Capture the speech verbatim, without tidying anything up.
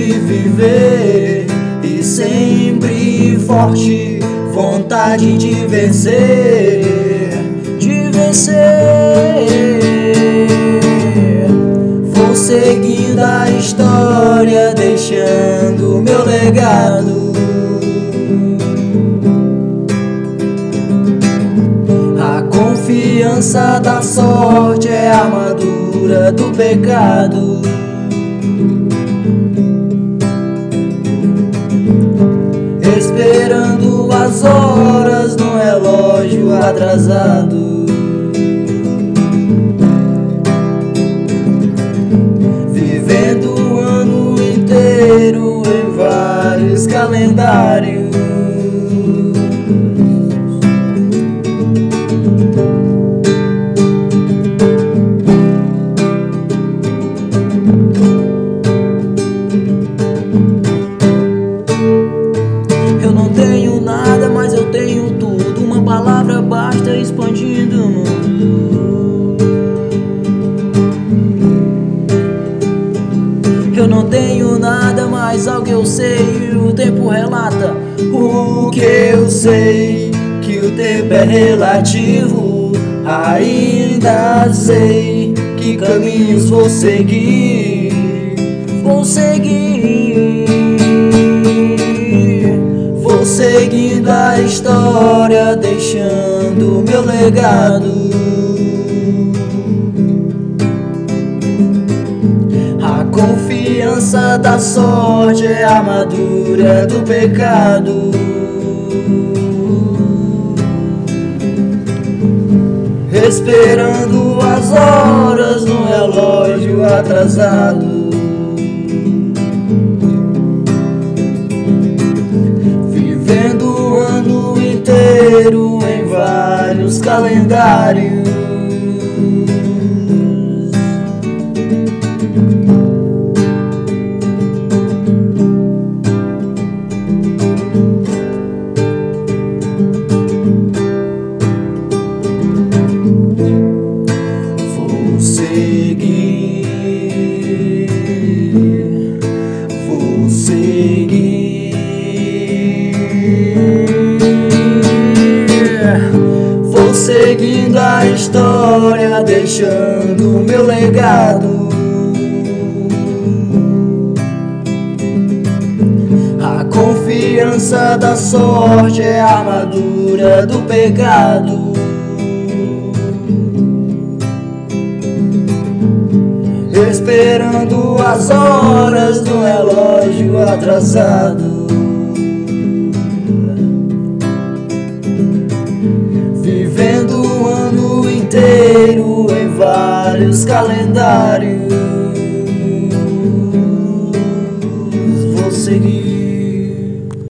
de viver e sempre forte, vontade de vencer, de vencer. Vou seguindo a história, deixando meu legado. A confiança da sorte é a armadura do pecado. Esperando as horas no relógio atrasado. Vivendo o ano inteiro em vários calendários. Eu não tenho nada, mas eu tenho tudo. Uma palavra basta expandindo o mundo. Eu não tenho nada, mas algo eu sei. O tempo relata o que eu sei, que o tempo é relativo. Ainda sei que caminhos vou seguir. Vou seguir. Vou seguindo a história, deixando meu legado. A confiança da sorte é a armadura do pecado. Esperando as horas no relógio atrasado. Em vários calendários. Vou seguir, vou seguir. Vou seguindo a história, deixando meu legado. A confiança da sorte é a armadura do pecado. Esperando as horas do relógio atrasado. Vivendo o ano inteiro em vários calendários. Vou seguir.